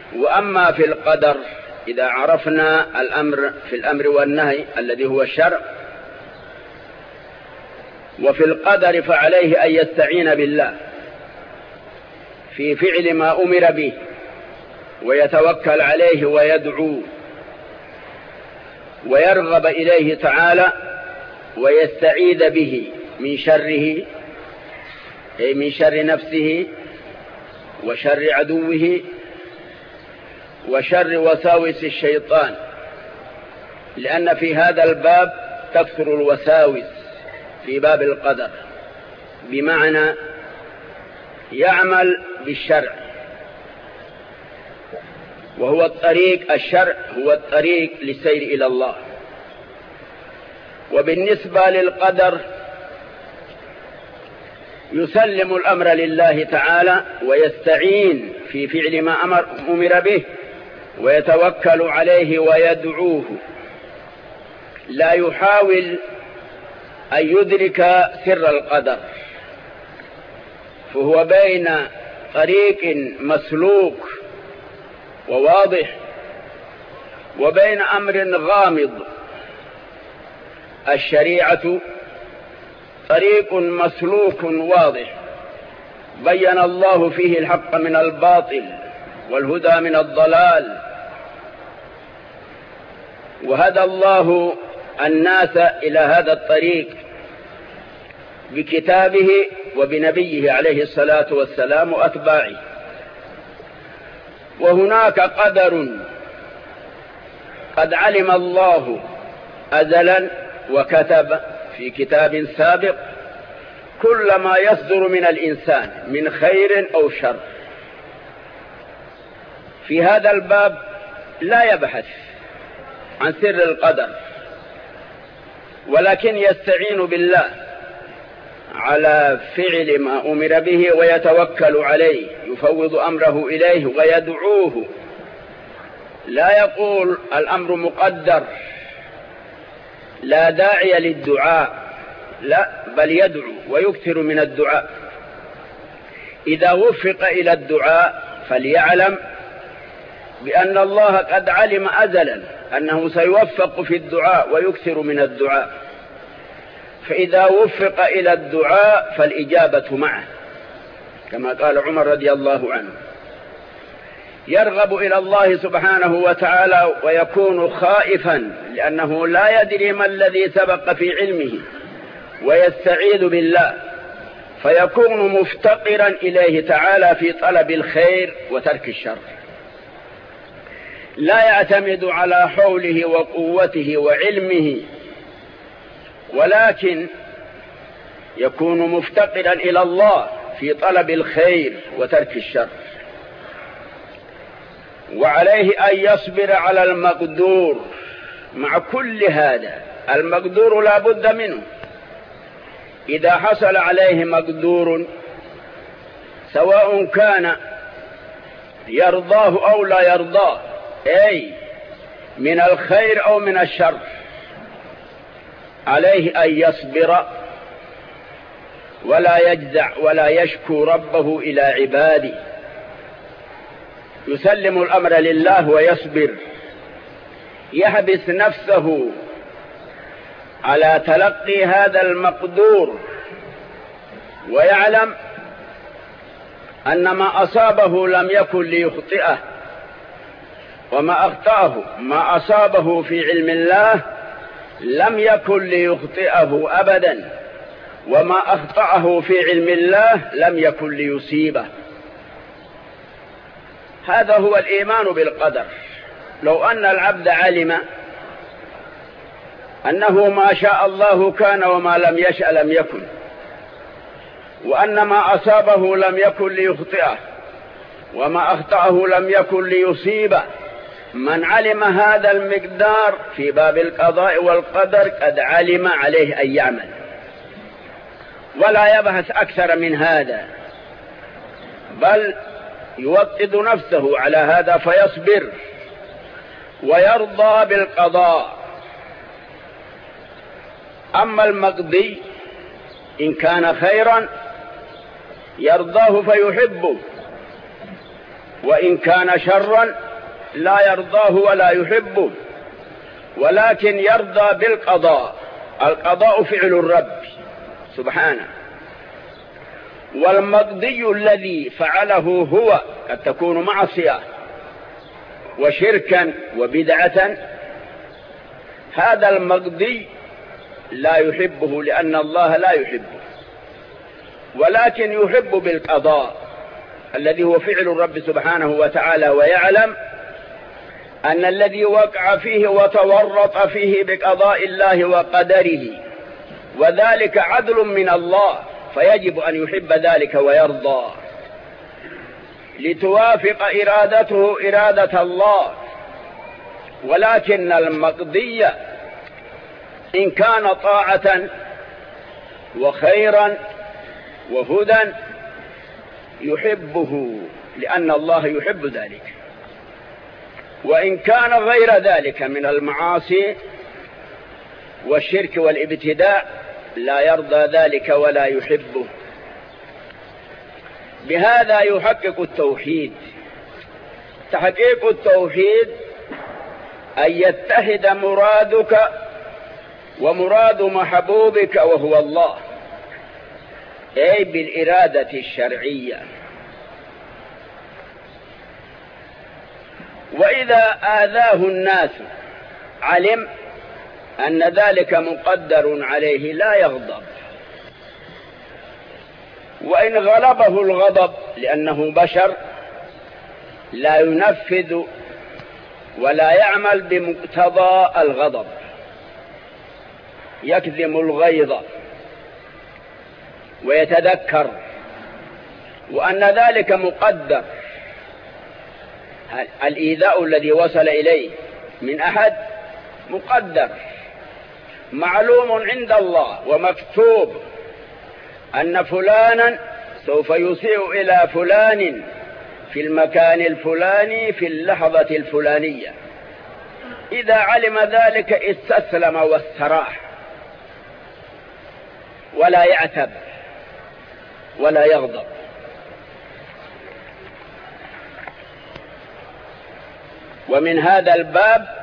وأما في القدر إذا عرفنا الأمر في الأمر والنهي الذي هو الشرع، وفي القدر فعليه أن يستعين بالله في فعل ما أمر به ويتوكل عليه ويدعو ويرغب إليه تعالى ويستعيذ به من شره، أي من شر نفسه وشر عدوه وشر وساوس الشيطان، لأن في هذا الباب تكثر الوساوس في باب القدر، بمعنى يعمل بالشرع، وهو الطريق، الشرع هو الطريق للسير إلى الله. وبالنسبة للقدر يسلم الأمر لله تعالى ويستعين في فعل ما أمر به ويتوكل عليه ويدعوه، لا يحاول أن يدرك سر القدر، فهو بين طريق مسلوك وواضح وبين أمر غامض. الشريعة طريق مسلوك واضح بين الله فيه الحق من الباطل والهدى من الضلال، وهدى الله الناس إلى هذا الطريق بكتابه وبنبيه عليه الصلاة والسلام وأتباعه. وهناك قدر قد علم الله أزلا وكتب في كتاب سابق كل ما يصدر من الإنسان من خير أو شر. في هذا الباب لا يبحث عن سر القدر، ولكن يستعين بالله على فعل ما أمر به ويتوكل عليه، يفوض أمره إليه ويدعوه، لا يقول الأمر مقدر لا داعي للدعاء، لا، بل يدعو ويكثر من الدعاء. إذا وفق إلى الدعاء فليعلم بأن الله قد علم أزلا أنه سيوفق في الدعاء ويكثر من الدعاء، فإذا وفق إلى الدعاء فالإجابة معه، كما قال عمر رضي الله عنه: يرغب إلى الله سبحانه وتعالى ويكون خائفا لأنه لا يدري ما الذي سبق في علمه، ويستعيذ بالله فيكون مفتقرا إليه تعالى في طلب الخير وترك الشر، لا يعتمد على حوله وقوته وعلمه، ولكن يكون مفتقرا إلى الله في طلب الخير وترك الشر. وعليه أن يصبر على المقدور. مع كل هذا المقدور لا بد منه، إذا حصل عليه مقدور سواء كان يرضاه أو لا يرضاه، أي من الخير أو من الشر، عليه أن يصبر ولا يجزع ولا يشكو ربه إلى عباده، يسلم الأمر لله ويصبر، يحبس نفسه على تلقي هذا المقدور، ويعلم أن ما أصابه لم يكن ليخطئه، وما أخطأه ما أصابه في علم الله لم يكن ليخطئه أبدا، وما أخطأه في علم الله لم يكن ليصيبه. هذا هو الإيمان بالقدر. لو أن العبد علم أنه ما شاء الله كان وما لم يشأ لم يكن، وأن ما أصابه لم يكن ليخطئه وما أخطأه لم يكن ليصيبه، من علم هذا المقدار في باب القضاء والقدر قد علم عليه أن يعمل، ولا يبحث أكثر من هذا، بل يوطد نفسه على هذا فيصبر ويرضى بالقضاء. أما المقضي إن كان خيرا يرضاه فيحبه، وإن كان شرا لا يرضاه ولا يحبه، ولكن يرضى بالقضاء. القضاء فعل الرب سبحانه، والمقضي الذي فعله هو قد تكون معصية وشركا وبدعة، هذا المقضي لا يحبه لأن الله لا يحبه، ولكن يحب بالقضاء الذي هو فعل الرب سبحانه وتعالى، ويعلم أن الذي وقع فيه وتورط فيه بقضاء الله وقدره وذلك عدل من الله، فيجب أن يحب ذلك ويرضى لتوافق إرادته إرادة الله. ولكن المقضي إن كان طاعة وخيرا وهدى يحبه لأن الله يحب ذلك، وإن كان غير ذلك من المعاصي والشرك والابتداء لا يرضى ذلك ولا يحبه. بهذا يحقق التوحيد. تحقيق التوحيد أن يتحد مرادك ومراد محبوبك وهو الله، أي بالإرادة الشرعية. وإذا آذاه الناس علم أن ذلك مقدر عليه لا يغضب، وإن غلبه الغضب لأنه بشر لا ينفذ ولا يعمل بمقتضى الغضب، يكظم الغيظ ويتذكر وأن ذلك مقدر. الإيذاء الذي وصل إليه من أحد مقدر معلوم عند الله ومكتوب أن فلانا سوف يسيء إلى فلان في المكان الفلاني في اللحظة الفلانية. إذا علم ذلك استسلم واستراح ولا يعتب ولا يغضب. ومن هذا الباب